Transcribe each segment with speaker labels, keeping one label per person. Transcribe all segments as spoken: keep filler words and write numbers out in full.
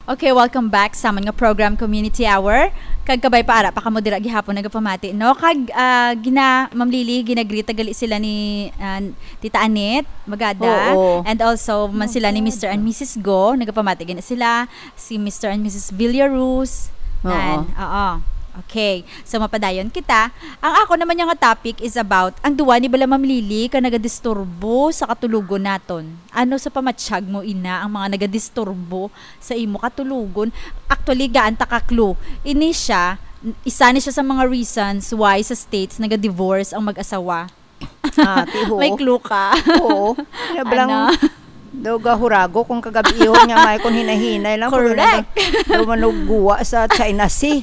Speaker 1: Okay, welcome back sa amon nga program Community Hour. Kag kabay para pa kamo dira gihapon nagapamati no kag uh, gina Ma'am Lily ginagrita gali sila ni uh, Tita Anet Magada
Speaker 2: Oo.
Speaker 1: and also man sila ni Mister and Missus Go nagapamati gina sila si Mister and Missus Villaruz. Nan, oo. Okay, so mapadayon kita. Ang ako naman yung topic is about ang duwa ni Bala Ma'am Lily ka nagadisturbo sa katulugon naton. Ano sa pamatsyag mo ina ang mga nagadisturbo sa imo katulugon? Actually, gaan ta ka clue. Ini siya, isa ni siya sa mga reasons why sa States nagadivorce ang mag-asawa.
Speaker 2: Ah, tiho.
Speaker 1: May clue ka?
Speaker 2: Oo. Ano? Daw gahurago kung kagabi ihon nga may kung hinahinay lang.
Speaker 1: Correct.
Speaker 2: Daw manugguwa sa China Sea.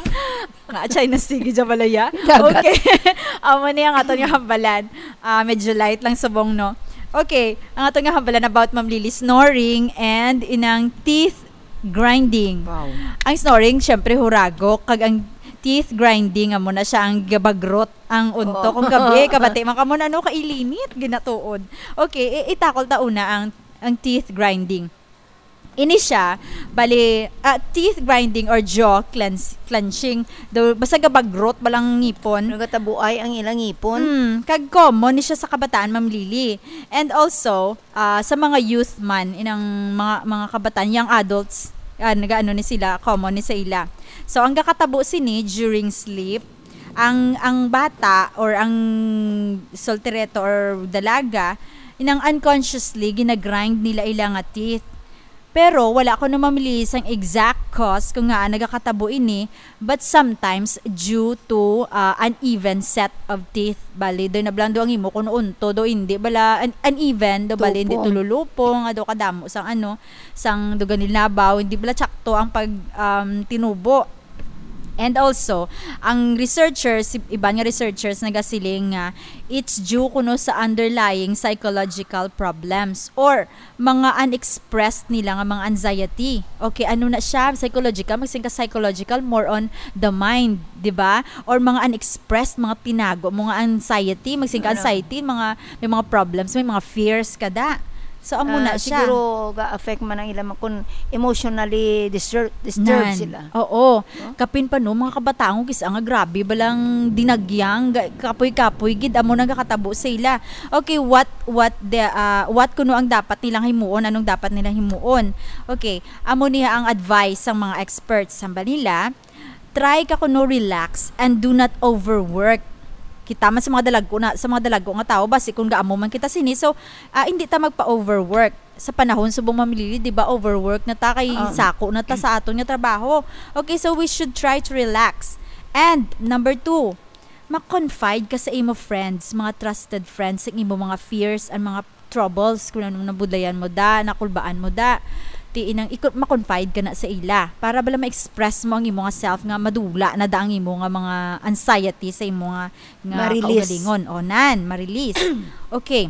Speaker 1: Nga, China Sea, gidya balaya.
Speaker 2: Dagat.
Speaker 1: Okay. Amo niya ang ato nga hambalan. Uh, medyo light lang subong, no? Okay. Ang ato nga hambalan about Ma'am Lily, snoring and inang teeth grinding.
Speaker 2: Wow.
Speaker 1: Ang snoring, syempre hurago. Kag ang teeth grinding, amo na siya ang gabagrot ang unto.
Speaker 2: Oh.
Speaker 1: Kung gabi, kabati, man kamo na ano, kailinit, ginatuod. Okay, itakol ta una ang, ang teeth grinding. Ini siya, bali, uh, teeth grinding or jaw cleanse, clenching, daw, basta gabagrot, balang ngipon.
Speaker 2: Nagatabuay ang ilang ngipon.
Speaker 1: Hmm, kag common ni siya sa kabataan, Ma'am Lily. And also, uh, sa mga youth man, inang mga, mga kabataan, young adults, uh, nagaano ni sila, common ni sa ila. So, ang gakatabo sini during sleep, ang ang bata or ang soltereto or dalaga, inang unconsciously ginagrind nila ilang nga teeth. Pero wala ko na mamilis ang exact cause kung nga nagakatabo ini, but sometimes due to uh, uneven set of teeth. Bali, doon nablando ang imo kung unto, do hindi. Bala, un- uneven, do bali, hindi tululupong, ado kadamo, sang ano, sang dugan nilabaw, hindi bala tsakto ang pag um, tinubo. And also, ang researchers, iban nga researchers nagasiling nga it's due kuno sa underlying psychological problems or mga unexpressed nila nga mga anxiety. Okay, ano na siya? Psychological, magsing ka psychological, more on the mind, di ba? Or mga unexpressed, mga tinago, mga anxiety, magsing ka anxiety, mga, may mga problems, may mga fears kada. So, amo na
Speaker 2: uh,
Speaker 1: siya.
Speaker 2: Siguro, ga-affect man ang ilang kung emotionally disturb, disturbed
Speaker 1: Nan.
Speaker 2: sila.
Speaker 1: Oo. No? Kapin pa no, mga kabataang kis nga grabe, balang dinagyang, kapoy-kapoy, gid, amo nang kakatabo sa ila. Okay, what, what, the, uh, what kuno ang dapat nilang himuon, anong dapat nilang himuon? Okay, amo niya ang advice ng mga experts sa nila, try ka kuno relax and do not overwork. Kita man sa mga dalago na sa mga dalago nga tao basi kung gaamo man kita sini so uh, hindi ta magpa-overwork sa panahon subong mamilili, di ba? Overwork na ta kay um. sako na ta sa aton nga trabaho. Okay, so we should try to relax. And number two, ma-confide ka sa imo friends, mga trusted friends, sa imo mga fears and mga troubles kung anong nabudlayan mo da, nakulbaan mo da. Ti inang ikot ma-confide ka na sa ila para bala ma-express mo ang imo nga self nga madula na da ang imo nga mga anxiety sa imo nga nga kaugalingon o nan ma-release. Okay,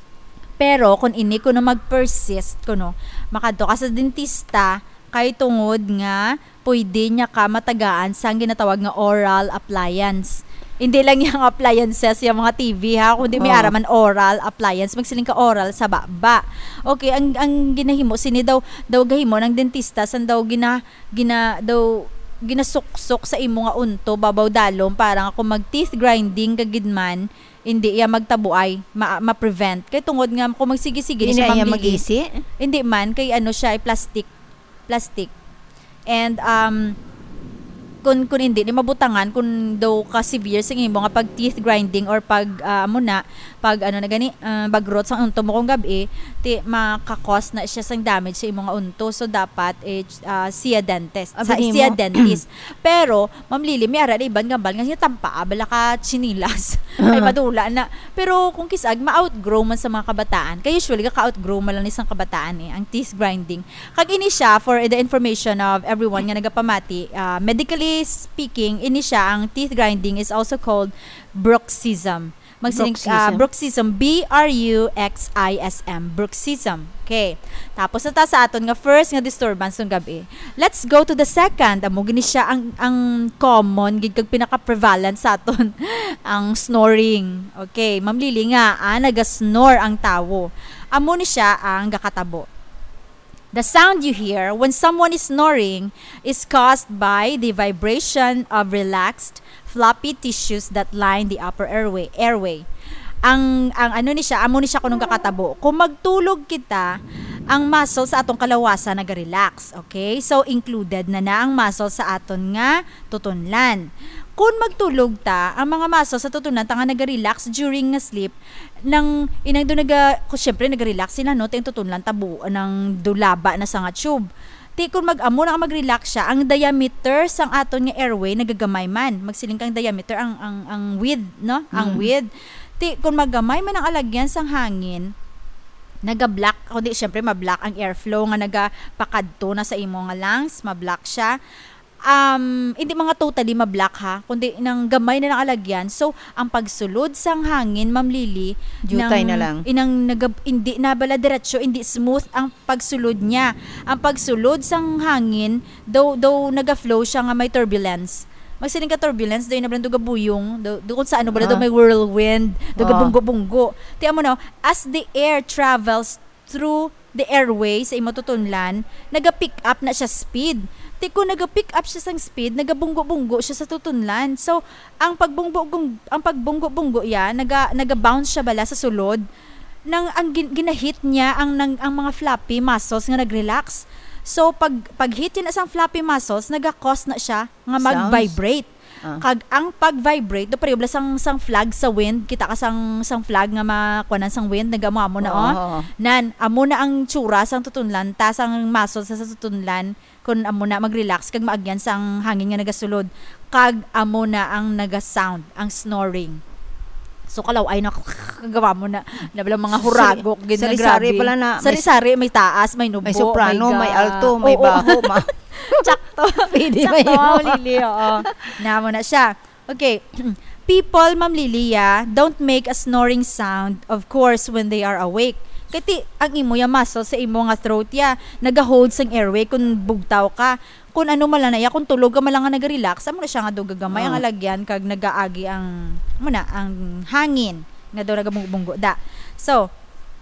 Speaker 1: pero kung ini ko na mag-persist kuno makadto ka sa dentista kay tungod nga pwede niya ka matagaan sa ginatawag nga oral appliance. Hindi lang yung appliances, yung mga T V ha, kundi may
Speaker 2: oh.
Speaker 1: araman oral appliance, magsiling ka oral sa baba. Okay, ang ang ginahimo sini daw daw gahimo ng dentista san daw gina gina daw ginasuksok sa imo nga unto babaw dalom para nga kung mag teeth grinding kagidman hindi iya magtabuay ma- ma-prevent kay tungod nga kung magsige-sige
Speaker 2: hindi
Speaker 1: siya
Speaker 2: magisi
Speaker 1: hindi man kay ano siya ay plastic plastic and um kung kun hindi ni mabutangan kung daw ka severe sa imo nga pag teeth grinding or pag uh, amo na pag ano na gani uh, bagrot sa unto mo kung gabi ti makakos na siya sang damage sa imo nga unto so dapat eh, uh, siya dentist sa siya dentist pero Ma'am Lily may ara iban gambal nga tampa bala ka chinilas ay madula na pero kung kisag ma-outgrow man sa mga kabataan kay usually ka outgrow man lang isang kabataan eh ang teeth grinding kag ini siya for the information of everyone nga nagapamati uh, medically speaking, ini siya, ang teeth grinding is also called bruxism. Magsining, bruxism. Uh, bruxism, B R U X I S M, bruxism. Okay. Tapos na ta sa aton nga first nga disturbance ng gabi. Let's go to the second. Amo gini siya ang ang common gid kag pinaka-prevalent sa aton ang snoring. Okay, Ma'am Lily nga, ah, naga-snore ang tawo. Amo ni siya ang gakatabo. The sound you hear when someone is snoring is caused by the vibration of relaxed, floppy tissues that line the upper airway. airway. Ang ang ano ni siya, amo ni siya kunong kakatabo. Kung magtulog kita, ang muscle sa atong kalawasan naga-relax. Okay? So included na na ang muscle sa aton nga tutunlan. Kung magtulog ta, ang mga muscle sa tutunlan ta nga naga-relax during nga sleep, nang inang do naga, ko syempre naga-relax sila no, ting tutunlan tabu ng dulaba na sa nga tube. Ti kung mag-amo na mag-relax siya, ang diameter sang aton nga airway nagagamay man. Magsiling kang diameter ang ang ang width, no? Ang
Speaker 2: Mm.
Speaker 1: width. Ti kung magamay man ang alagyan sang hangin, naga-block, kundi syempre ma-block ang airflow nga nagapakadto na sa imo nga lungs, ma-block siya. Um, hindi mga totally ma-block ha, kundi nang gamay na ng alagyan. So, ang pagsulod sang hangin, Ma'am Lily,
Speaker 2: Jutay
Speaker 1: nang-
Speaker 2: na lang.
Speaker 1: Inang nagab, hindi na bala diretso, hindi smooth ang pagsulod niya. Ang pagsulod sang hangin, daw daw naga-flow siya nga may turbulence. Magsiling ka turbulence, daw yung nabalang dugabuyong, daw kung sa ano bala, daw
Speaker 2: Ah.
Speaker 1: may whirlwind, daw
Speaker 2: Ah.
Speaker 1: bunggo-bunggo. Tiyan mo na, as the air travels through the airway sa imo tutunlan, naga-pick up na siya speed. Ti kung naga-pick up siya sang speed, naga-bunggo-bunggo siya sa tutunlan. So, ang pagbunggo ang pagbunggo-bunggo ya, naga naga-bounce siya bala sa sulod nang ang gin- ginahit niya ang nang, ang mga floppy muscles nga nag-relax. So pag pag-hit yun na sang floppy muscles, naga-cause na siya nga mag-vibrate.
Speaker 2: Ah.
Speaker 1: Kag ang pag-vibrate, do pareho bala sang sang flag sa wind, kita ka sang sang flag nga makuanan sang wind, nagamo amo na oh.
Speaker 2: Oo.
Speaker 1: Nan amo na ang tsura sang tutunlan, ta sang muscles sa, sa tutunlan kun amo na mag-relax kag maagyan sang hangin nga nagasulod. Kag amo na ang naga-sound, ang snoring. So kalaw ay nakagawa mo na na mga huragok gid na
Speaker 2: Sari-sari
Speaker 1: grabe.
Speaker 2: pala na, may-
Speaker 1: Sari-sari may taas, may nubo,
Speaker 2: May soprano,
Speaker 1: ga-
Speaker 2: may alto, may
Speaker 1: Oo,
Speaker 2: baho, ma-
Speaker 1: Tsakto.
Speaker 2: Pwede ba
Speaker 1: Tsakto,
Speaker 2: yun?
Speaker 1: Ma'am Lily, oo. Namo na siya. Okay. People, Ma'am Lilia, don't make a snoring sound, of course, when they are awake. Kati ang imo ya muscle sa imo nga throat ya, naga-hold sang airway kung bugtaw ka. Kung ano man na ya, kung tulog ka man lang nga naga-relax, amo na siya nga dugagamay ang
Speaker 2: Oh.
Speaker 1: alagyan kag nagaagi ang muna ang hangin nga daw nagabunggo da. So,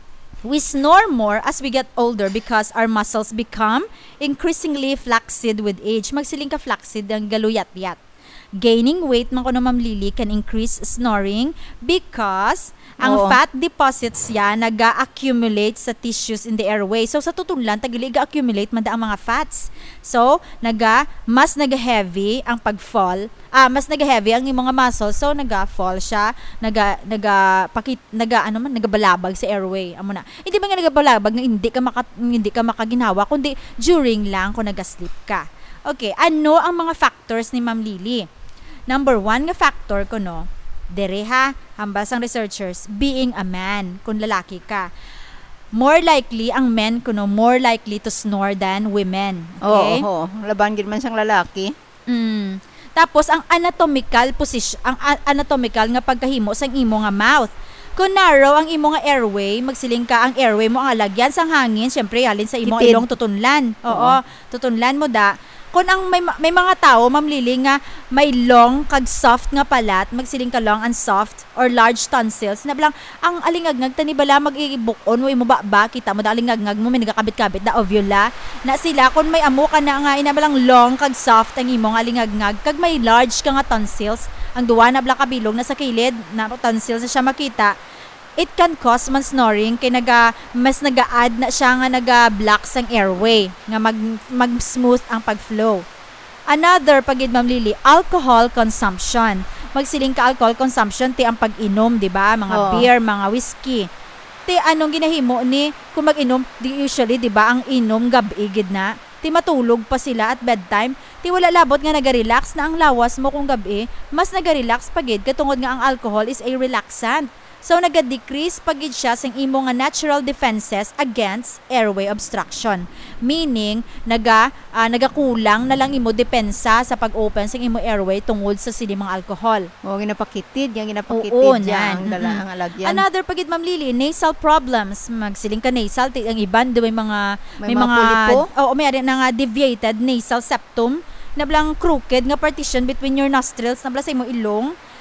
Speaker 1: we snore more as we get older because our muscles become increasingly flaccid with age. Magsiling ka flaccid ang galuyat-yat. Gaining weight man kuno Ma'am Lily can increase snoring because ang
Speaker 2: Oo.
Speaker 1: fat deposits ya naga-accumulate sa tissues in the airway. So sa tutunlan tagili ga-accumulate man da ang mga fats. So naga mas naga-heavy ang pag-fall. Ah, mas naga-heavy ang imong mga muscles. So naga-fall siya, naga naga pakit naga ano man nagabalabag sa airway. Amo na. Hindi ba nga nagabalabag nga hindi ka maka, hindi ka makaginawa kundi during lang kung naga-sleep ka. Okay, ano ang mga factors ni Ma'am Lily? Number one nga factor ko no, dere ha, hambas ang researchers, being a man, kung lalaki ka. More likely, ang men kuno, more likely to snore than women. Okay?
Speaker 2: Oo, oo. Laban gid man sang lalaki.
Speaker 1: Mm. Tapos, ang anatomical position, ang a- anatomical nga pagkahimo sang imo nga mouth. Kung narrow ang imo nga airway, magsiling ka ang airway mo, ang alagyan sang hangin, syempre, halin sa imong
Speaker 2: Kitid.
Speaker 1: ilong tutunlan. Oo,
Speaker 2: Oo.
Speaker 1: tutunlan mo da. Kung ang may, ma- may mga tao, Ma'am Lily, nga may long kag soft nga palat, magsiling ka long and soft or large tonsils, na bilang ang alingagngag tani bala mag-ibukon mo imo ba ba kita mo da alingagngag mo may nagakabit-kabit da ovula na sila kun may amo ka na nga inabalang long kag soft ang imong alingagngag kag may large ka nga tonsils, ang duwa na bala kabilog na sa kilid na tonsils na siya makita, it can cause man snoring kay naga mas naga-add na siya nga naga-block sang airway nga mag mag-smooth ang pag-flow. Another pagid Ma'am Lily, alcohol consumption. Magsiling ka alcohol consumption ti ang pag-inom, di ba? Mga
Speaker 2: Oo.
Speaker 1: beer, mga whiskey. Ti anong ginahimo ni kung mag-inom, di usually di ba ang inom gabi gid na. Ti matulog pa sila at bedtime. Ti wala labot nga naga-relax na ang lawas mo kung gabi, mas naga-relax pagid katungod nga ang alcohol is a relaxant. So naga-decrease pagid siya sa imo nga natural defenses against airway obstruction. Meaning naga ah, nagakulang na lang imo depensa sa pag-open sa imo airway tungod sa silimang alcohol.
Speaker 2: O ginapakitid, yang ginapakitid
Speaker 1: Oo,
Speaker 2: yang
Speaker 1: nan.
Speaker 2: dala
Speaker 1: Mm-mm.
Speaker 2: ang alagyan.
Speaker 1: Another pagid Ma'am Lily, nasal problems. Magsiling ka nasal, ti ang iban do may mga
Speaker 2: May mga pulipo?
Speaker 1: Oo, may ari na nga deviated nasal septum na blang crooked nga partition between your nostrils na bala sa imo ilong.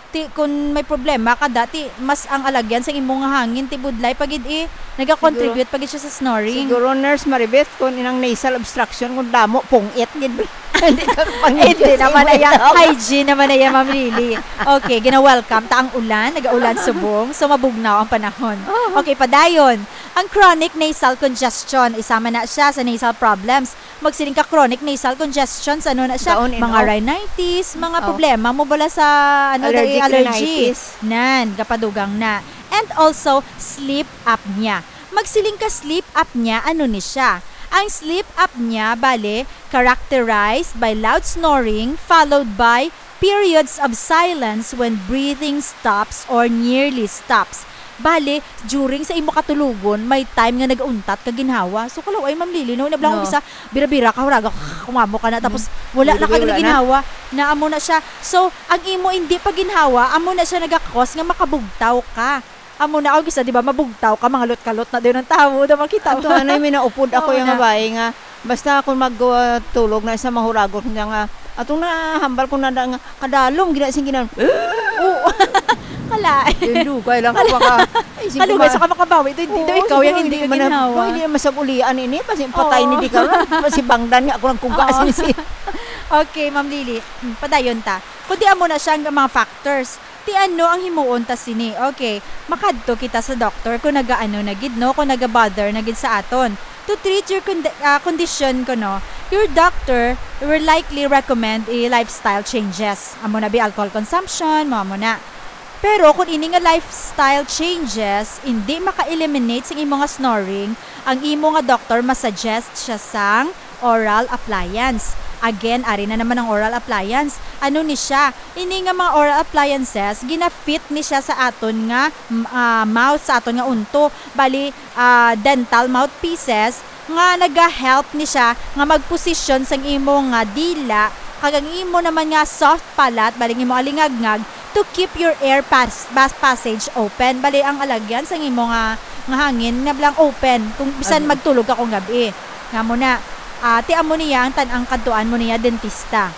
Speaker 1: ti kun may problema ka dati mas ang alagyan sa imong nga hangin ti budlay pagid i naga-contribute pagid siya sa snoring.
Speaker 2: Siguro Nurse Maribeth kung inang nasal obstruction kung damo pungit gid. Hindi ka
Speaker 1: Hindi naman ay hygiene naman ay Ma'am Lily. Okay, gina-welcome ta ang ulan, nag-aulan subong, so mabugnaw ang panahon. Okay, padayon. Ang chronic nasal congestion, isama na siya sa nasal problems. Magsiling ka chronic nasal congestion, ano na siya?
Speaker 2: Down and
Speaker 1: Mga
Speaker 2: out.
Speaker 1: rhinitis, mga
Speaker 2: Oh.
Speaker 1: problema mo bala sa ano
Speaker 2: Allergic
Speaker 1: allergic, allergy.
Speaker 2: rhinitis.
Speaker 1: Nan, kapadugang na. And also, sleep apnea. Magsiling ka sleep apnea, ano ni siya? Ang sleep apnea, bale, characterized by loud snoring followed by periods of silence when breathing stops or nearly stops. Bale, during sa imo katulugon, may time nga nag-untat ka ginhawa. So, kalaw ay Ma'am Lily, no? Nablang
Speaker 2: No.
Speaker 1: ko bisa, bira-bira ka, huraga, kumamo ka na. Tapos, wala na ka
Speaker 2: Wala
Speaker 1: na
Speaker 2: na.
Speaker 1: ginhawa. Na amo na siya. So, ang imo hindi pa ginhawa, amo na siya nagakos nga makabugtaw ka. Amo na, o gisa, di ba, mabugtaw ka, mga lot-kalot na din ang tao. Da makita
Speaker 2: Ato ano may naupod ako
Speaker 1: Oo
Speaker 2: yung
Speaker 1: na.
Speaker 2: babae nga. Basta ako magtulog na sa mahuragot niya nga. Atong na hambal ko na da nga kadalom gina sing ginan.
Speaker 1: Oo. Kala.
Speaker 2: Yung lugay lang ko baka. Ay, sige,
Speaker 1: Kalugay
Speaker 2: ma-
Speaker 1: sa ka makabawi. Ito, ito,
Speaker 2: Oo,
Speaker 1: ikaw,
Speaker 2: siguro
Speaker 1: yung hindi ka
Speaker 2: man-
Speaker 1: ginhawa.
Speaker 2: Hindi na masagulian ini. Kasi patay
Speaker 1: Oo.
Speaker 2: ni di ka. Si Bangdan nga ako ng kuga.
Speaker 1: Oo.
Speaker 2: Si
Speaker 1: Okay, Ma'am Lily. Hmm, padayon ta. Kundi amo na siya ang mga factors. Ti ano ang himuon ta sini. Okay, makadto kita sa doctor kung nagaano na gid no, kung naga-bother na gid sa aton. To treat your condi- ah, condition ko no, your doctor will likely recommend a lifestyle changes. Amo na bi alcohol consumption, mo amo na. Pero kung ini nga lifestyle changes, hindi maka-eliminate sa imo nga snoring, ang imo nga doctor masuggest siya sang oral appliance. Again, ari na naman ang oral appliance. Ano ni siya? Ini nga mga oral appliances, ginafit ni siya sa aton nga m- ah, mouth, sa aton nga unto. Bali, ah, dental mouthpieces nga naga-help ni siya nga magposisyon sang imo nga dila kagang imo naman nga soft palate, bali imo alingagngag to keep your air pass, pass passage open. Bali ang alagyan sang imo nga nga hangin nga blang open kung bisan
Speaker 2: Ano?
Speaker 1: magtulog ka kung gabi. Nga mo na uh, ti amo niya ang tan-ang kadtuan mo niya dentista.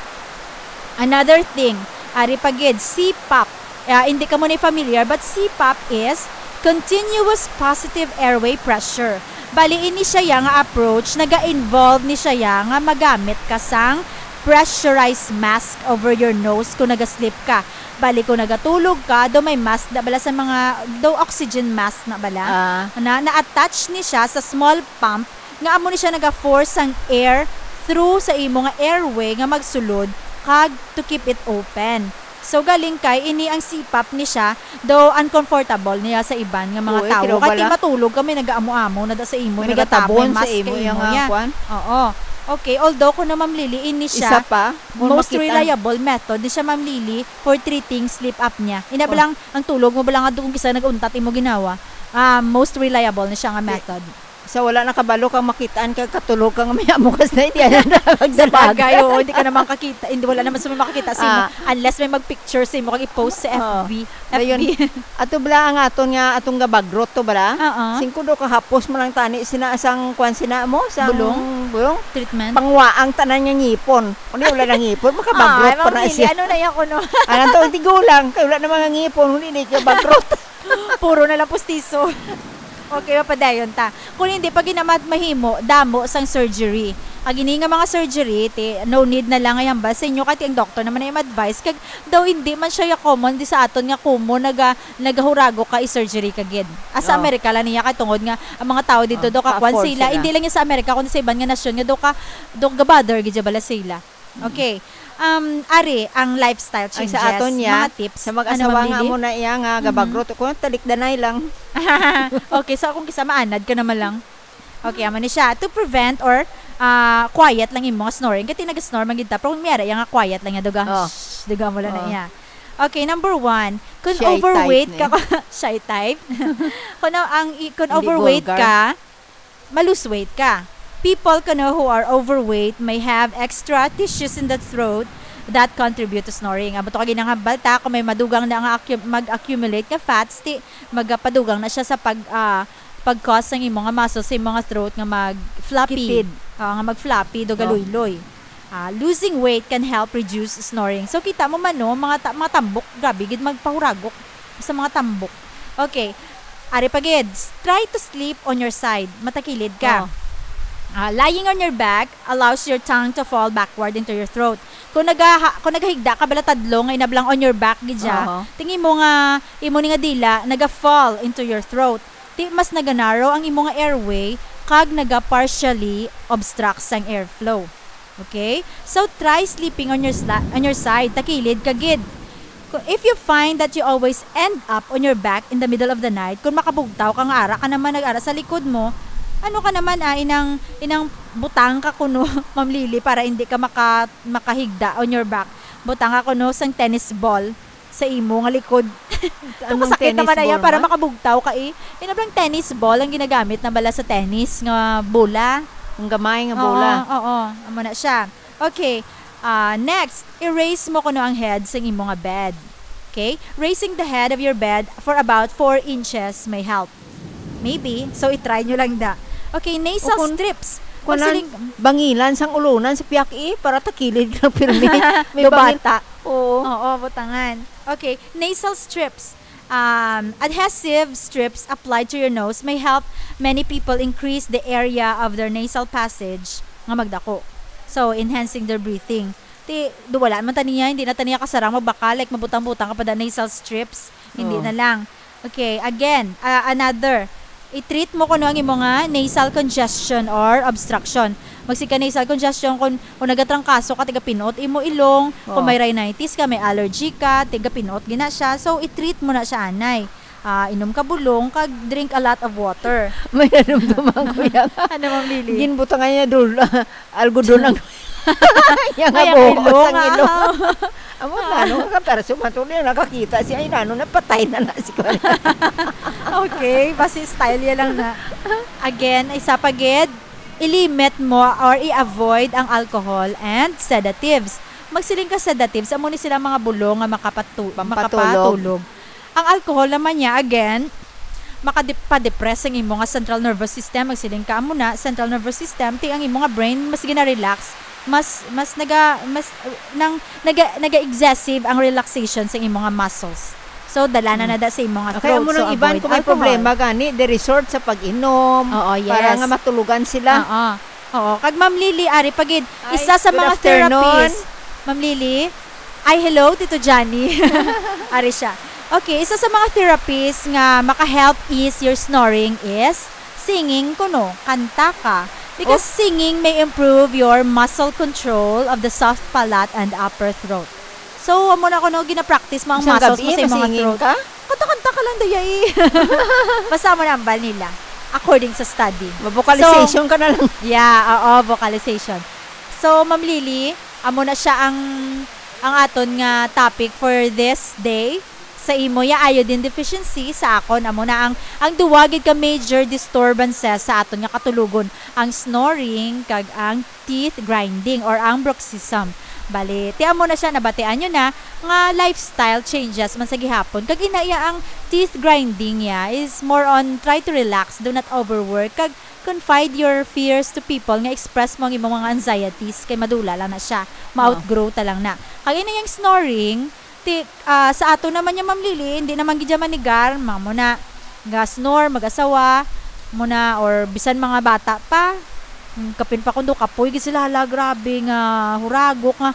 Speaker 1: Another thing, ari pagid C PAP. Uh, hindi ka mo ni familiar but C PAP is continuous positive airway pressure. Bali ini siya ya nga approach naga-involve ni siya ya nga magamit ka sang pressurized mask over your nose kung naga-sleep ka. Bali kung nagatulog ka, do may mask na bala sa mga do oxygen mask na bala.
Speaker 2: Ah.
Speaker 1: Na na-attach ni siya sa small pump nga amo ni siya naga-force ang air through sa imo nga airway nga magsulod kag to keep it open. So galing kay ini ang C PAP ni siya, though uncomfortable niya sa iban nga mga
Speaker 2: Uy,
Speaker 1: tao.
Speaker 2: kilo
Speaker 1: Kati
Speaker 2: bala.
Speaker 1: matulog kami nag-aamo-amo na da sa imo,
Speaker 2: May
Speaker 1: nagatabon
Speaker 2: nagatabon sa
Speaker 1: mask
Speaker 2: imo
Speaker 1: kay
Speaker 2: yung
Speaker 1: imo
Speaker 2: nga
Speaker 1: niya.
Speaker 2: kwan.
Speaker 1: Oo. Okay, although kung na Ma'am Lily, ini
Speaker 2: Isa
Speaker 1: siya
Speaker 2: pa. kung
Speaker 1: most
Speaker 2: makita-
Speaker 1: reliable method di siya Ma'am Lily for treating sleep apnea. Ina
Speaker 2: Oh.
Speaker 1: lang ang tulog mo bala nga kung kisa nag-untat imo ginawa. Ah, most reliable na siya nga method.
Speaker 2: Sa wala nakabalo kang makitaan ka katulog kang may amukas na hindi yan na
Speaker 1: Sa
Speaker 2: magdalag.
Speaker 1: bagay, oo, hindi ka naman kakita, hindi wala naman sa may makakita sa imo
Speaker 2: Ah.
Speaker 1: unless may mag-picture sa imo kag i-post sa F B. F
Speaker 2: Dayon,
Speaker 1: B.
Speaker 2: ato bala ang aton nga atong gabagrot to bala.
Speaker 1: Oo.
Speaker 2: Singko do kahapos mo lang tani sina asang kwan sina mo sang
Speaker 1: Bulong?
Speaker 2: bulong.
Speaker 1: Treatment.
Speaker 2: Pangwaang tanan niya ngipon. Kundi wala nang ngipon,
Speaker 1: Ay,
Speaker 2: makabagrot pa
Speaker 1: Ma'am
Speaker 2: na
Speaker 1: Lily,
Speaker 2: siya.
Speaker 1: ano na yan ko no?
Speaker 2: Anan to tigulang, kay wala na mga ngipon, hindi ni ka bagrot.
Speaker 1: Puro na lang pustiso. Okay, mapadayon ta. Kung hindi pa ginamat mahimo, damo sang surgery. Ang ini nga mga surgery, ti, no need na lang ngayon ba sa inyo kati ang doktor naman ay advice kag daw hindi man siya ya common di sa aton nga kumo naga nagahurago ka i-surgery kagid. As sa
Speaker 2: Oh.
Speaker 1: Amerika lang niya kay tungod nga ang mga tao dito
Speaker 2: Oh,
Speaker 1: do ka kwan
Speaker 2: ka-afford
Speaker 1: sila.
Speaker 2: sila.
Speaker 1: Hindi lang yan sa Amerika kundi sa ibang nga nasyon nga do ka do ka bother gid bala sila. Okay. Um, ari ang lifestyle
Speaker 2: Ang
Speaker 1: changes,
Speaker 2: sa aton niya,
Speaker 1: mga tips.
Speaker 2: sa mag-asawa
Speaker 1: Ano,
Speaker 2: nga
Speaker 1: Ma'am
Speaker 2: mo
Speaker 1: Lily?
Speaker 2: na iya nga gabagrot ko talikdanay lang.
Speaker 1: Okay, so kung kisa maanad ka naman lang. Okay, amo ni siya. To prevent or ah, quiet lang yung mga snoring. Kati nag-snore man kita. Pero kung mayara, yung nga quiet lang yan. Duga,
Speaker 2: Oh.
Speaker 1: shh, duga mo lang na
Speaker 2: Oh.
Speaker 1: iya. Okay, number one. Kung
Speaker 2: Shy
Speaker 1: overweight
Speaker 2: type
Speaker 1: ka, shy type. kung, na- ang, i- kung
Speaker 2: Hindi
Speaker 1: overweight
Speaker 2: vulgar.
Speaker 1: ka, malose weight ka. People ka know who are overweight may have extra tissues in the throat that contribute to snoring. Amo to kagi nang balta kung may madugang na nga accu- mag-accumulate nga fats, ti magapadugang na siya sa pag ah, pag-cause ng imong nga muscles sa imong nga throat nga mag-floppy.
Speaker 2: Kitid.
Speaker 1: Ah, nga mag-floppy do galuy-loy. Ah, losing weight can help reduce snoring. So kita mo man no, mga ta- mga tambok, grabe gid magpahuragok sa mga tambok. Okay. Ari pagid, try to sleep on your side. Matakilid ka.
Speaker 2: Oh.
Speaker 1: Ah, lying on your back allows your tongue to fall backward into your throat. Kung naga kung nagahigda ka bala tadlo nga inablang on your back gid siya,
Speaker 2: Oo.
Speaker 1: tingin mo nga imo ni nga dila naga-fall into your throat. Ti mas naga-narrow ang imo nga airway kag naga-partially obstructs ang airflow. Okay? So try sleeping on your sla- on your side, takilid kagid. Kung- If you find that you always end up on your back in the middle of the night, kung makabugtaw ka nga ara ka naman nag-ara sa likod mo, ano ka naman ah, inang inang butang ka kuno, Ma'am Lily, para hindi ka maka, makahigda on your back. Butang ka kuno sang tennis ball sa imo nga likod. Ito masakit naman na yan para makabugtaw ka eh. Inablang tennis ball ang ginagamit na bala sa tennis nga bola.
Speaker 2: Ang gamay nga bola.
Speaker 1: Oo, oo, amo na siya. Okay, uh, next, erase mo kuno ang head sa imo nga bed. Okay? Raising the head of your bed for about four inches may help. Maybe. So, itry nyo lang da. Okay, nasal
Speaker 2: O kung-
Speaker 1: strips.
Speaker 2: Kunan,
Speaker 1: Magsiling-
Speaker 2: bangilan sang ulunan sa piyak i para takilid ka pirmi. May
Speaker 1: Do
Speaker 2: bangil.
Speaker 1: bata.
Speaker 2: Oo.
Speaker 1: Oo, butangan. Okay, nasal strips. Um, adhesive strips applied to your nose may help many people increase the area of their nasal passage nga magdako. So, enhancing their breathing. Ti, do wala man taniya, hindi na taniya kasarang magbaka, like mabutang-butang ka pa da nasal strips. Hindi
Speaker 2: Oo.
Speaker 1: na lang. Okay, again, uh, another. I-treat mo kuno ang imo nga nasal congestion or obstruction. Magsika nasal congestion kung, kung nagatrangkaso ka, tiga pinot, imo ilong, kung
Speaker 2: Oo.
Speaker 1: may rhinitis ka, may allergy ka, tiga pinot, gina siya. So, i-treat mo na siya, anay. Ah, inom ka bulong, kag drink a lot of water.
Speaker 2: May naramdaman ko yan.
Speaker 1: Ano, Ma'am Lily?
Speaker 2: Ginbutangan niya dul, algodon ang yang
Speaker 1: Ay, ang
Speaker 2: abo
Speaker 1: ilong,
Speaker 2: ang ilong.
Speaker 1: ah.
Speaker 2: Amo na no kapara sumatuloy nakakita si ay nano napatay na na si Kuya.
Speaker 1: Okay, basi style ya lang na. Again, isa pagid, i-limit mo or i-avoid ang alcohol and sedatives. Magsiling ka sedatives, amo ni sila mga bulong nga makapatu
Speaker 2: Pampatulog.
Speaker 1: makapatulog. Ang alcohol naman niya, again, makadipa-depress ang imo nga central nervous system. Magsiling ka amo na central nervous system, ti ang imo nga brain mas gina-relax, mas mas naga mas uh, nang naga naga-excessive ang relaxation sa imo nga muscles. So dala na nada sa imo nga
Speaker 2: Kaya
Speaker 1: throat.
Speaker 2: mo
Speaker 1: So,
Speaker 2: nang iban
Speaker 1: avoid
Speaker 2: kung may
Speaker 1: alcohol.
Speaker 2: problema gani, the resort sa pag-inom
Speaker 1: Oo, yes.
Speaker 2: para nga matulugan sila.
Speaker 1: Oo. Oo. Kag Ma'am Lily, ari pagid,
Speaker 2: Ay,
Speaker 1: isa sa
Speaker 2: good
Speaker 1: mga
Speaker 2: afternoon.
Speaker 1: therapists. Ma'am Lily, ay hello, Tito Johnny. Ari siya. Okay, isa sa mga therapists nga maka-help ease your snoring is singing kuno, kanta ka. Because
Speaker 2: Oh.
Speaker 1: singing may improve your muscle control of the soft palate and upper throat. So, amo na kuno gina-practice mo ang
Speaker 2: Isang
Speaker 1: muscles mo
Speaker 2: gabi,
Speaker 1: sa mga
Speaker 2: masinging
Speaker 1: throat.
Speaker 2: ka?
Speaker 1: Kanta-kanta ka lang daya eh. Basta mo na ang bal nila. According sa study.
Speaker 2: Mabokalization ka na lang.
Speaker 1: Yeah, oo, vocalization. So, Ma'am Lily, amo na siya ang ang aton nga topic for this day. Sa imo ya iodine deficiency, sa akon amo na ang ang duwagid ka major disturbances sa aton nga katulugon, ang snoring kag ang teeth grinding or ang bruxism. Bali, ti amo na siya nabatian nyo na nga lifestyle changes man sa gihapon. Kag inaya ang teeth grinding ya is more on try to relax, do not overwork, kag confide your fears to people nga express mo ang imong mga anxieties kay madula lang na siya. Ma-outgrow ta lang na. Kag ina yung snoring, ti ah, sa ato naman yung Ma'am Lily, hindi naman gidya manigar, mamo na ga snore, mag-asawa muna or bisan mga bata pa. Hmm, kapin pa kundo kapoy gid sila, hala, grabe nga huragok nga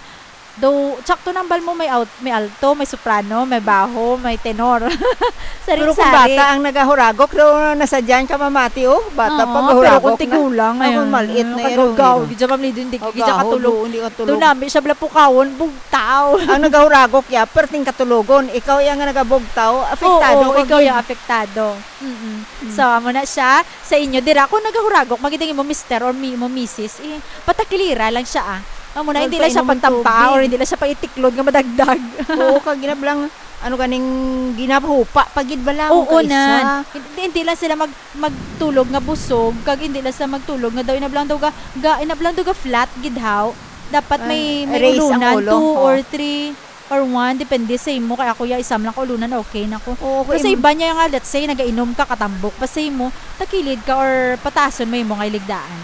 Speaker 1: do sakto nang bal mo may out may alto, may soprano, may baho, may tenor.
Speaker 2: Pero kung
Speaker 1: Sari-sari.
Speaker 2: bata ang nagahuragok, daw nasadyan ka mamati oh. Bata
Speaker 1: Oo,
Speaker 2: pa
Speaker 1: pero
Speaker 2: gahuragok
Speaker 1: kung tigulang
Speaker 2: na.
Speaker 1: ngayon.
Speaker 2: Ako maliit na yun.
Speaker 1: Kagagaw, gidya Ma'am Lily, hindi gidya katulog.
Speaker 2: Hindi ka
Speaker 1: Do
Speaker 2: tulog.
Speaker 1: nami siya bala pukawon, bugtaw.
Speaker 2: Ang nagahuragok ya, perting katulogon. Ikaw yung nga nagabugtaw, apektado.
Speaker 1: Oo,
Speaker 2: og
Speaker 1: ikaw
Speaker 2: yun.
Speaker 1: yung apektado. Mm-mm. So, amo na siya. Sa inyo, dira, kung nagahuragok, magiging mo mister or mi mo missis, eh, patakilira lang siya ah. Amo na, hindi lang siya
Speaker 2: Magpainom ng
Speaker 1: pagtampa
Speaker 2: tubig.
Speaker 1: or hindi lang siya paitiklod nga madagdag.
Speaker 2: Oo, kag ginablang, ano ganing ginahupa, pagid ba lang
Speaker 1: Oo
Speaker 2: ka isa.
Speaker 1: na. Hindi, hindi lang sila mag magtulog nga busog, kag hindi lang sila magtulog nga daw inablang daw ga, ga inablang daw ga flat gidhaw. Dapat may
Speaker 2: Ah,
Speaker 1: may
Speaker 2: raise ang
Speaker 1: ulunan,
Speaker 2: ulo.
Speaker 1: two
Speaker 2: Oo.
Speaker 1: or three or one, depende sa imo. Kaya kuya isam lang ka ulunan, okay na ko.
Speaker 2: Oo,
Speaker 1: Pero sa
Speaker 2: im-
Speaker 1: iba niya nga, let's say, nagainom ka, katambok, pasay mo, takilid ka or patason mo yung mga iligdaan.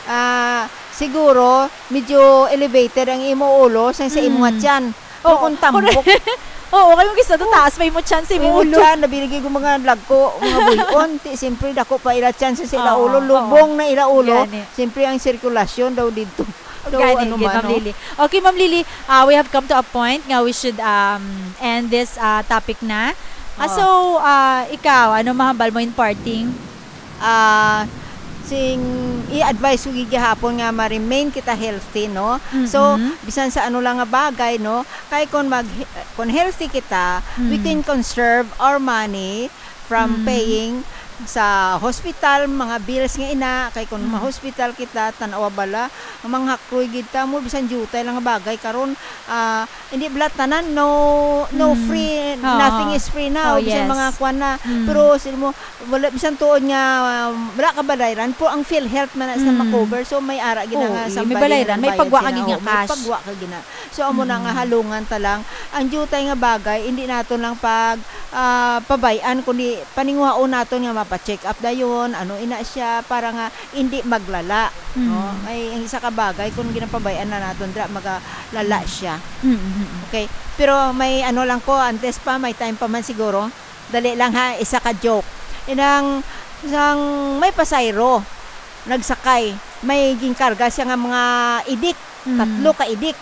Speaker 2: ah, siguro medyo elevated ang imo ulo sa sa imo nga tiyan. O kung tambok,
Speaker 1: Oo, kayo gisa to taas may mo chance
Speaker 2: may
Speaker 1: mo
Speaker 2: ulo
Speaker 1: ulo.
Speaker 2: tiyan, nabinigay ko mga lagko, mga buyon. Ti, siyempre, dako pa ila chance sa ila
Speaker 1: Oo,
Speaker 2: ulo, lubong na ila ulo.
Speaker 1: Gani.
Speaker 2: Siyempre, ang sirkulasyon daw dito. Daw,
Speaker 1: Gani,
Speaker 2: ano
Speaker 1: gid,
Speaker 2: man,
Speaker 1: Ma'am
Speaker 2: no?
Speaker 1: Lily. Okay, Ma'am Lily, uh, we have come to a point nga we should um, end this uh, topic na. Ah,
Speaker 2: Oo.
Speaker 1: so, uh, ikaw, ano mahambal mo in parting?
Speaker 2: Ah, sing i-advise ko gihapon nga ma-remain kita healthy, no? So
Speaker 1: Mhm.
Speaker 2: bisan sa ano lang nga bagay, no, kay kon mag kon healthy kita, we
Speaker 1: Mm.
Speaker 2: can conserve our money from
Speaker 1: Mm.
Speaker 2: paying sa hospital mga bills nga ina, kay kon
Speaker 1: Mm.
Speaker 2: ma-hospital kita tan-awa bala ang mga hakroy gid ta mo bisan jutay lang nga bagay karon, ah, hindi bala tanan, no no
Speaker 1: Mm.
Speaker 2: free,
Speaker 1: Oo.
Speaker 2: nothing is free now
Speaker 1: Oh,
Speaker 2: bisan
Speaker 1: yes.
Speaker 2: mga kwan na.
Speaker 1: Mm.
Speaker 2: Pero sila mo wala bisan tuod nga um, wala ka balayran po ang PhilHealth man na sa
Speaker 1: Mm.
Speaker 2: makover, so may ara gina
Speaker 1: Oo,
Speaker 2: nga
Speaker 1: eh,
Speaker 2: sa
Speaker 1: may
Speaker 2: bali
Speaker 1: balayran,
Speaker 2: ng
Speaker 1: may
Speaker 2: bayad
Speaker 1: pagwa
Speaker 2: sila,
Speaker 1: ka gid nga
Speaker 2: oo, may
Speaker 1: cash.
Speaker 2: pagwa ka gina. So amo na
Speaker 1: Mm.
Speaker 2: nga halungan ta lang ang jutay nga bagay hindi nato lang pag ah, pabayan kundi paninguhaon naton nga mapa-check up dayon ano ina siya para nga hindi maglala,
Speaker 1: Mm.
Speaker 2: no? May ang isa ka bagay kung ginapabayan na naton dra magalala siya.
Speaker 1: Mm-hmm.
Speaker 2: Okay? Pero may ano lang ko, antes pa, may time pa man siguro. Dali lang ha, isa ka joke. Inang, isang may pasayro, nagsakay, may ginkarga siya nga mga idik,
Speaker 1: Mm.
Speaker 2: tatlo ka idik.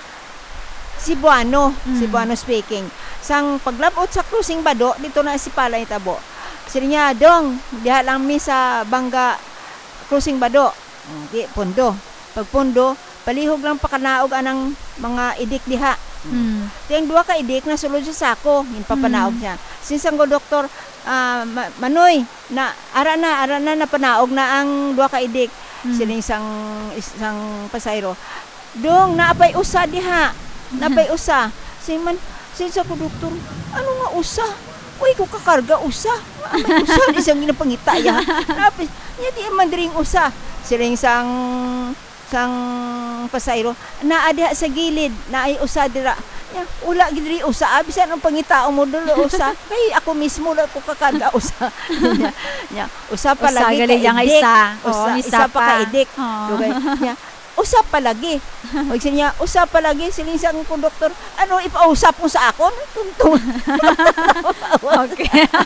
Speaker 2: Cebuano,
Speaker 1: Mm.
Speaker 2: Cebuano speaking. Sang paglabot sa cruising bado, dito na si Palay Tabo. Sila niya, dong, diha lang mi sa Bangga cruising bado. Di, pundo. Pag pundo, palihog lang pakanaog anang mga idik diha.
Speaker 1: Mm.
Speaker 2: Tiyang duwa ka idik na sulod sa sako, ginpapanaog
Speaker 1: Mm.
Speaker 2: siya. Sinsang go doktor, ah, ma- Manoy, na ara na, ara na napanaog na ang duwa ka idik.
Speaker 1: Mm.
Speaker 2: Siling isang isang pasayro. Dong, naapay usa diha. Naapay usa. Sing man, sinsa ko doktor, ano nga usa? Uy, ko kakarga usa. Amay usa, di siyang ginapangita ya. Naapay, niya di man diring usa. Siling isang sang pasayro naa diha sa gilid na ay usa dira ya ula gid diri usa bisan ang pangitao mo dulo usa kay ako mismo la ko kakarga usa nya nya usa pa
Speaker 1: Usa,
Speaker 2: lagi
Speaker 1: gali
Speaker 2: ka
Speaker 1: yang
Speaker 2: idik.
Speaker 1: isa.
Speaker 2: usa,
Speaker 1: Oo,
Speaker 2: isa,
Speaker 1: isa
Speaker 2: pa
Speaker 1: pa.
Speaker 2: ka idik
Speaker 1: Oo.
Speaker 2: dugay nya usa pa lagi og siya usa pa lagi siling sang konduktor ano ipausap mo sa akon tuntong
Speaker 1: Okay.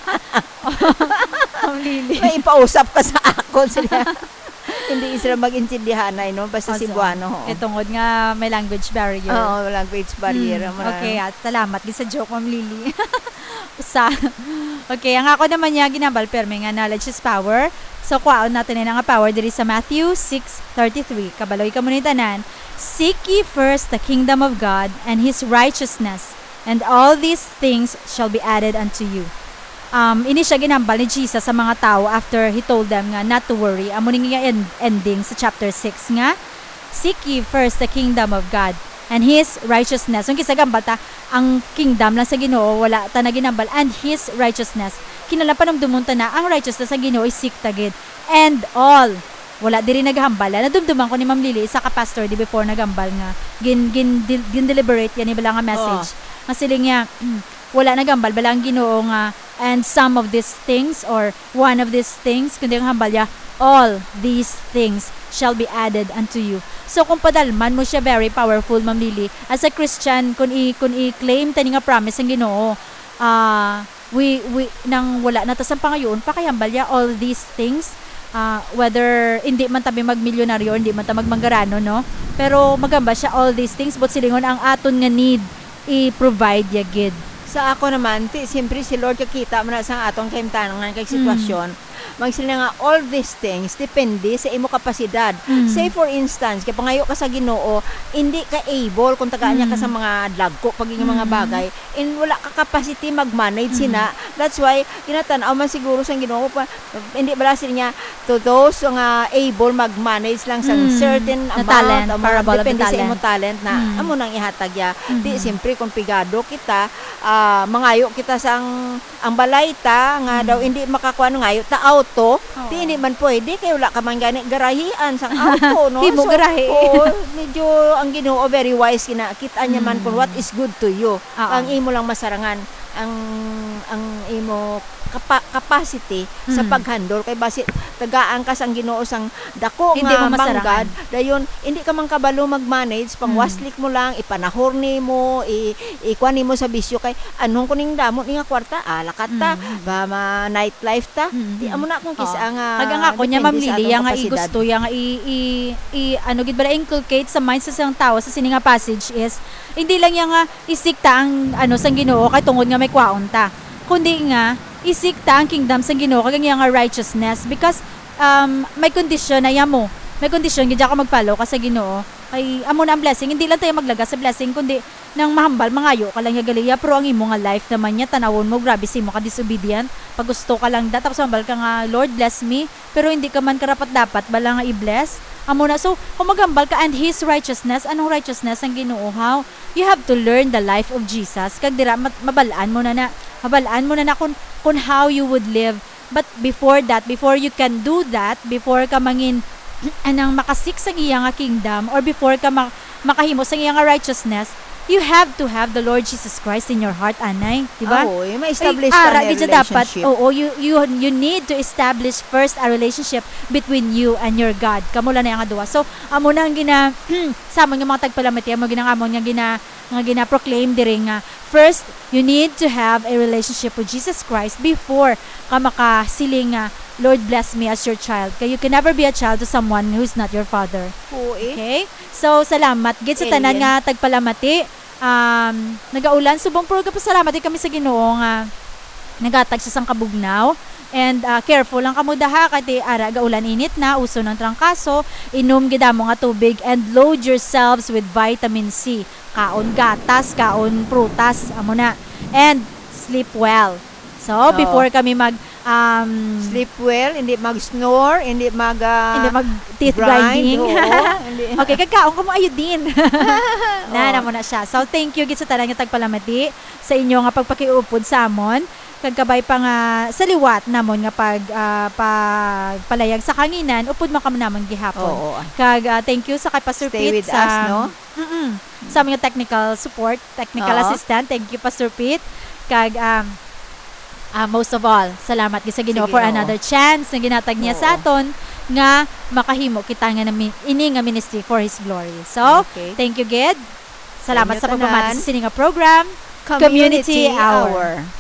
Speaker 1: Ma'am Lily.
Speaker 2: may ipausap ka sa akon sila hindi sila mag-intindihan ay no basta
Speaker 1: Also,
Speaker 2: Cebuano ho.
Speaker 1: eh, tungod nga may language barrier.
Speaker 2: Oo, language barrier.
Speaker 1: Mm,
Speaker 2: Amo na.
Speaker 1: okay, at salamat di sa joke, Ma'am Lily. Usa. Okay, ang ako naman niya ginambal perme nga knowledge is power. So kwaon natin na nga power diri sa Matthew six thirty-three. Kabaloy ka mo ni tanan. Seek ye first the kingdom of God and his righteousness, and all these things shall be added unto you. Um, ini siya ginambal ni Jesus sa mga tao after he told them nga not to worry. Amo ni nga end- ending sa chapter six nga. Seek ye first the kingdom of God and his righteousness. Kung kisa gambal ta, ang kingdom lang sa Ginoo wala ta na ginambal and his righteousness. Kinala pa nung dumunta na ang righteousness sa Ginoo is seek tagid. And all wala diri naghambal. Nadumduman ko ni Ma'am Lily sa ka-pastor di before nagambal nga gin gin, gin deliberate yan ibala nga message. Nga siling nga wala nagambal bala ang Ginoo nga and some of these things or one of these things kundi ang hambal niya all these things shall be added unto you. So kung padalman mo siya very powerful, Ma'am Lily, as a Christian kung i kung i-claim tani nga promise ang Ginoo, ah we we nang wala na ta sa pangayon pakayambal niya all these things. Uh, whether hindi man tabi magmilyonaryo, hindi man ta magmanggarano, no? Pero magamba siya all these things but silingon ang aton nga need i-provide ya gid.
Speaker 2: Sa ako naman, ti, siyempre si Lord kakita mo na sa atong kaimtangan kay sitwasyon. Mm. Magsila nga all these things depende sa imo kapasidad.
Speaker 1: Mm.
Speaker 2: Say for instance, kay pangayo ka sa Ginoo, hindi ka able kung tagaan niya ka sa mga dagko pag yung mga bagay, and wala ka capacity mag-manage sina. That's why kinatan-aw man siguro sa Ginoo pa hindi bala sila niya to those nga able mag-manage lang sa
Speaker 1: Mm.
Speaker 2: certain
Speaker 1: Na
Speaker 2: amount
Speaker 1: talent,
Speaker 2: o mga
Speaker 1: parable of the
Speaker 2: depende sa
Speaker 1: talent.
Speaker 2: imo talent na
Speaker 1: Mm.
Speaker 2: amo nang ihatag ya.
Speaker 1: Mhm.
Speaker 2: Di siyempre kung pigado kita, ah, mangayo kita sang ang balay ta nga daw hindi makakuha ng ngayo ta auto, di hindi man pwede kay wala ka man gani garahian sang auto no.
Speaker 1: Himo garahe.
Speaker 2: oo, medyo ang Ginoo very wise kina kita niya man kung what is good to you.
Speaker 1: Oo.
Speaker 2: Ang imo lang masarangan ang ang imo kapa- capacity sa
Speaker 1: Mm.
Speaker 2: paghandle kay basi tagaan ka sang Ginoo sang dako
Speaker 1: Hindi
Speaker 2: nga
Speaker 1: mo masarangan.
Speaker 2: manggad dayon hindi ka man kabalo mag-manage pang
Speaker 1: Mm.
Speaker 2: waslik mo lang ipanahor nimo i ikuan nimo sa bisyo kay anong kuning damot ni nga kwarta ala kata
Speaker 1: Mm.
Speaker 2: ba ma nightlife ta
Speaker 1: Mm.
Speaker 2: di amo na akong
Speaker 1: Oo.
Speaker 2: kisa nga
Speaker 1: Kaga nga ko niya
Speaker 2: depende
Speaker 1: Ma'am
Speaker 2: sa
Speaker 1: Lily
Speaker 2: atong
Speaker 1: yang nga i
Speaker 2: kapasidad.
Speaker 1: gusto yang nga i, i, i ano gid bala inculcate sa minds sa isang tao sa sini nga passage is hindi lang yang nga isikta ang ano sang Ginoo kay tungod nga may kwaon ta kundi nga isikta ang kingdom sang Ginoo kag nga righteousness because um may condition na yamo may condition gid ka mag-follow ka sa Ginoo kay amo na ang blessing hindi lang tayo maglaga sa blessing kundi nang mahambal mangayo ka lang nga galiya pero ang imo nga life naman niya tanawon mo grabe si mo ka disobedient pag gusto ka lang da tapos mahambal ka nga Lord bless me pero hindi ka man karapat dapat bala nga i-bless amo na so kung maghambal ka and His righteousness anong righteousness ang Ginoo how you have to learn the life of Jesus kag dira mat- mabalaan mo na na mabalaan mo na na kung, kung how you would live but before that before you can do that before ka mangin anang makasik sa iya nga kingdom or before ka mak- makahimo sa iya nga righteousness you have to have the Lord Jesus Christ in your heart anay di ba
Speaker 2: Oo, yung ma-establish
Speaker 1: Ay,
Speaker 2: ka
Speaker 1: ara,
Speaker 2: na
Speaker 1: di dyan dapat,
Speaker 2: relationship.
Speaker 1: oo, you, you, you need to establish first a relationship between you and your God. Kamula na yung aduwa. So, amo na ang gina, sa mga mga tagpalamati, amo ginang amo nga gina, nga gina-proclaim diri nga, first, you need to have a relationship with Jesus Christ before ka makasiling nga, Lord bless me as your child. Kaya you can never be a child to someone who's not your father.
Speaker 2: Oo, eh.
Speaker 1: Okay? So, salamat. Gid sa tanan
Speaker 2: Alien.
Speaker 1: nga tagpalamati. Um, nagaulan. Subong puro ka pasalamat din kami sa Ginoo nga nagatag sa sang kabugnaw. And uh, careful lang kamo daha kay ara gaulan init na uso ng trangkaso inom gid mo nga tubig and load yourselves with vitamin C kaon gatas kaon prutas amo na and sleep well so
Speaker 2: Oo.
Speaker 1: before kami mag um,
Speaker 2: Sleep well, hindi mag-snore, hindi mag ah,
Speaker 1: hindi mag teeth
Speaker 2: grind,
Speaker 1: grinding
Speaker 2: oo, hindi.
Speaker 1: okay kagkaon ko mo ayudin na na mo na siya so thank you gid sa tanan nga tagpalamati sa inyo nga pagpakiupod sa amon kag kabay pa nga sa liwat namon nga pag ah, pagpalayag sa kanginan upod man kam namon gihapon
Speaker 2: Oo.
Speaker 1: kag ah, thank you sa kay Pastor
Speaker 2: Stay
Speaker 1: Pete
Speaker 2: with
Speaker 1: sa
Speaker 2: us, no?
Speaker 1: Mm-mm. sa mga technical support technical
Speaker 2: Oo.
Speaker 1: assistant thank you Pastor Pete kag um, ah, most of all salamat gid sa Ginoo
Speaker 2: Sa
Speaker 1: for
Speaker 2: Ginoo.
Speaker 1: another chance na ginatag niya
Speaker 2: Oo.
Speaker 1: sa aton nga makahimo kita nga na mi- ini nga ministry for His glory so
Speaker 2: Okay.
Speaker 1: thank you gid salamat
Speaker 2: Sa
Speaker 1: sa
Speaker 2: inyo
Speaker 1: pagpamati
Speaker 2: tanan.
Speaker 1: sa sining nga program
Speaker 2: Community
Speaker 1: Community Hour.
Speaker 2: Hour.